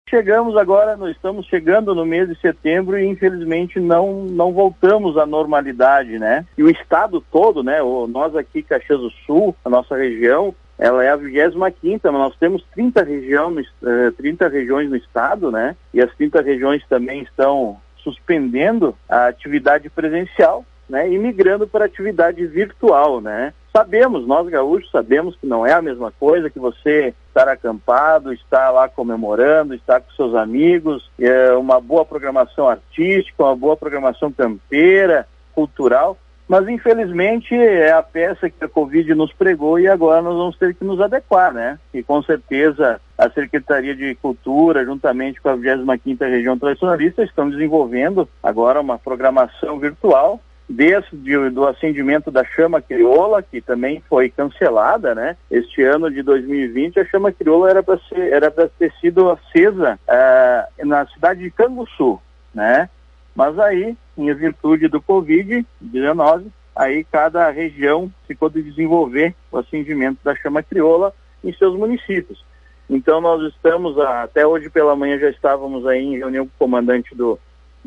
Estamos chegando no mês de setembro e infelizmente não voltamos à normalidade, né? E o estado todo, né? Nós aqui, Caxias do Sul, a nossa região, ela é a 25ª, mas nós temos 30 regiões no estado, né? E as 30 regiões também estão suspendendo a atividade presencial, né? E migrando para a atividade virtual, né? Nós gaúchos sabemos que não é a mesma coisa que você estar acampado, estar lá comemorando, estar com seus amigos, uma boa programação artística, uma boa programação campeira, cultural, mas infelizmente é a peça que a Covid nos pregou e agora nós vamos ter que nos adequar, né? E com certeza a Secretaria de Cultura, juntamente com a 25ª Região Tradicionalista, estão desenvolvendo agora uma programação virtual, desde do acendimento da chama crioula, que também foi cancelada, né? Este ano de 2020, a chama crioula era para ter sido acesa na cidade de Canguçu, né? Mas aí, em virtude do Covid-19, aí cada região ficou de desenvolver o acendimento da chama crioula em seus municípios. Então nós estamos, até hoje pela manhã já estávamos aí em reunião com o comandante do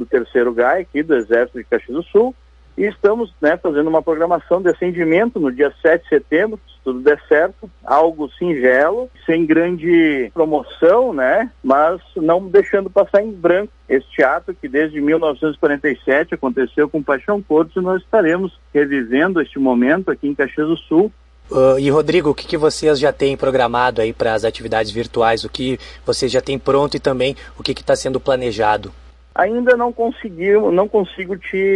3º GAI, aqui do Exército de Caxias do Sul, e estamos, né, fazendo uma programação de acendimento no dia 7 de setembro, se tudo der certo, algo singelo, sem grande promoção, né, mas não deixando passar em branco este ato que desde 1947 aconteceu com Paixão Cortes, e nós estaremos revivendo este momento aqui em Caxias do Sul. E Rodrigo, o que vocês já têm programado aí para as atividades virtuais? O que vocês já têm pronto e também o que está sendo planejado? Ainda não consigo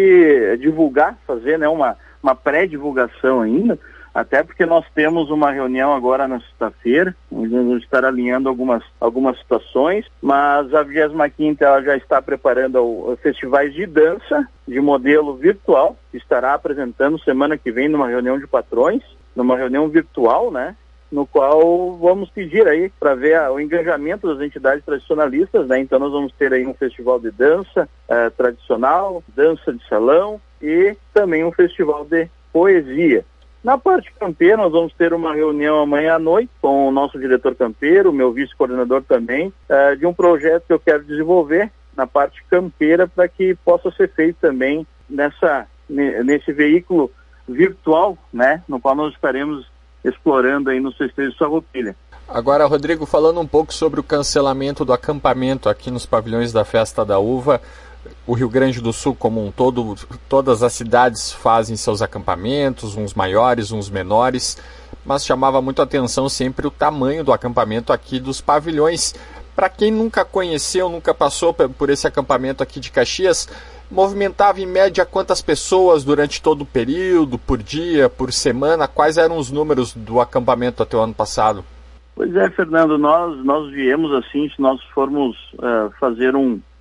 te divulgar, fazer, né, uma pré-divulgação ainda, até porque nós temos uma reunião agora na sexta-feira, onde nós vamos estar alinhando algumas situações, mas a 25ª ela já está preparando festivais de dança de modelo virtual, que estará apresentando semana que vem numa reunião de patrões, numa reunião virtual, né? No qual vamos pedir aí para ver o engajamento das entidades tradicionalistas, né? Então nós vamos ter aí um festival de dança tradicional, dança de salão e também um festival de poesia. Na parte campeira nós vamos ter uma reunião amanhã à noite com o nosso diretor campeiro, o meu vice-coordenador também, de um projeto que eu quero desenvolver na parte campeira para que possa ser feito também nesse veículo virtual, né? No qual nós estaremos explorando aí nos festejos Farroupilha. Agora, Rodrigo, falando um pouco sobre o cancelamento do acampamento aqui nos pavilhões da Festa da Uva, o Rio Grande do Sul como um todo, todas as cidades fazem seus acampamentos, uns maiores, uns menores, mas chamava muito a atenção sempre o tamanho do acampamento aqui dos pavilhões. Para quem nunca conheceu, nunca passou por esse acampamento aqui de Caxias, movimentava em média quantas pessoas durante todo o período, por dia, por semana? Quais eram os números do acampamento até o ano passado? Pois é, Fernando, nós viemos assim, se nós formos fazer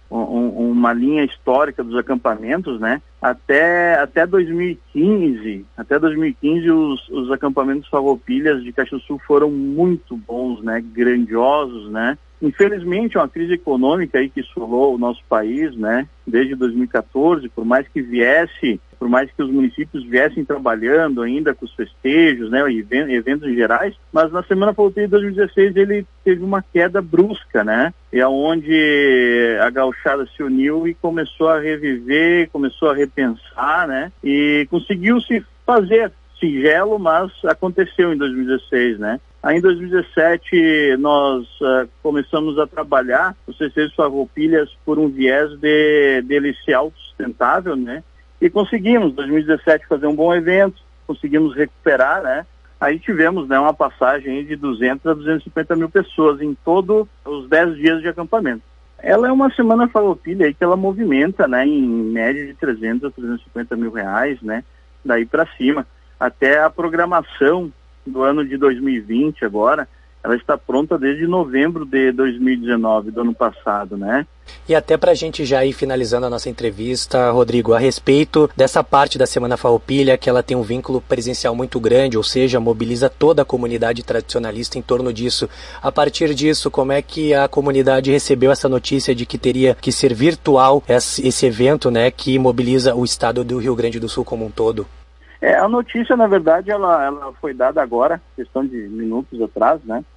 uma linha histórica dos acampamentos, né? Até 2015, os acampamentos Farroupilhas de Caxias do Sul foram muito bons, né? Grandiosos, né? Infelizmente, uma crise econômica aí que assolou o nosso país, né, desde 2014, por mais que os municípios viessem trabalhando ainda com os festejos, né, eventos gerais, mas na Semana Farroupilha de 2016 ele teve uma queda brusca, né, e aonde a gauchada se uniu e começou a reviver, começou a repensar, né, e conseguiu-se fazer singelo, mas aconteceu em 2016, né. Aí em 2017 nós começamos a trabalhar os festejos Farroupilhas por um viés dele ser autossustentável, né? E conseguimos, em 2017, fazer um bom evento, conseguimos recuperar, né? Aí tivemos, né, uma passagem de 200 a 250 mil pessoas em todos os 10 dias de acampamento. Ela é uma Semana Farroupilha aí que ela movimenta, né, em média de 300 a 350 mil reais, né? Daí para cima. Até a programação do ano de 2020 agora, ela está pronta desde novembro de 2019, do ano passado, né? E até para a gente já ir finalizando a nossa entrevista, Rodrigo, a respeito dessa parte da Semana Farroupilha, que ela tem um vínculo presencial muito grande, ou seja, mobiliza toda a comunidade tradicionalista em torno disso. A partir disso, como é que a comunidade recebeu essa notícia de que teria que ser virtual esse evento, né, que mobiliza o estado do Rio Grande do Sul como um todo? A notícia, na verdade, ela foi dada agora, questão de minutos atrás, né?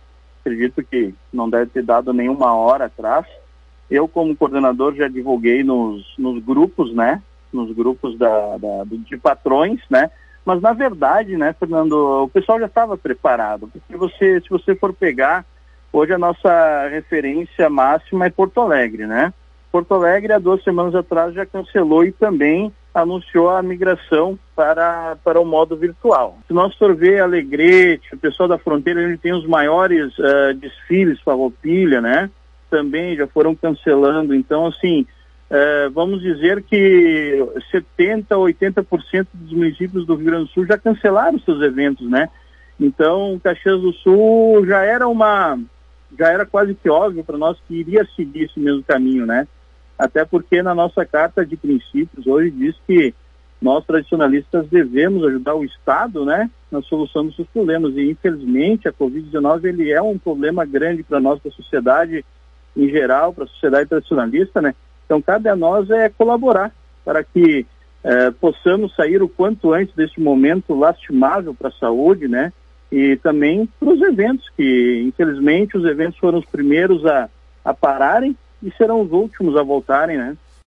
acredito que não deve ter dado nenhuma hora atrás. Eu, como coordenador, já divulguei nos grupos, né? Nos grupos de patrões, né? Mas, na verdade, né, Fernando, o pessoal já estava preparado. Porque se você for pegar, hoje a nossa referência máxima é Porto Alegre, né? Porto Alegre, há 2 semanas atrás, já cancelou e também anunciou a migração para o modo virtual. Se nós for ver Alegrete, o pessoal da fronteira, ele tem os maiores desfiles Farroupilha, né? Também já foram cancelando. Então, assim, vamos dizer que 70%, 80% dos municípios do Rio Grande do Sul já cancelaram seus eventos, né? Então, Caxias do Sul já era quase que óbvio para nós que iria seguir esse mesmo caminho, né? Até porque na nossa carta de princípios hoje diz que nós tradicionalistas devemos ajudar o Estado, né, na solução dos seus problemas. E infelizmente a Covid-19 ele é um problema grande para nós, para a sociedade em geral, para a sociedade tradicionalista, né? Então cabe a nós colaborar para que possamos sair o quanto antes desse momento lastimável para a saúde, né? E também para os eventos, que infelizmente os eventos foram os primeiros a pararem e serão os últimos a voltarem, né?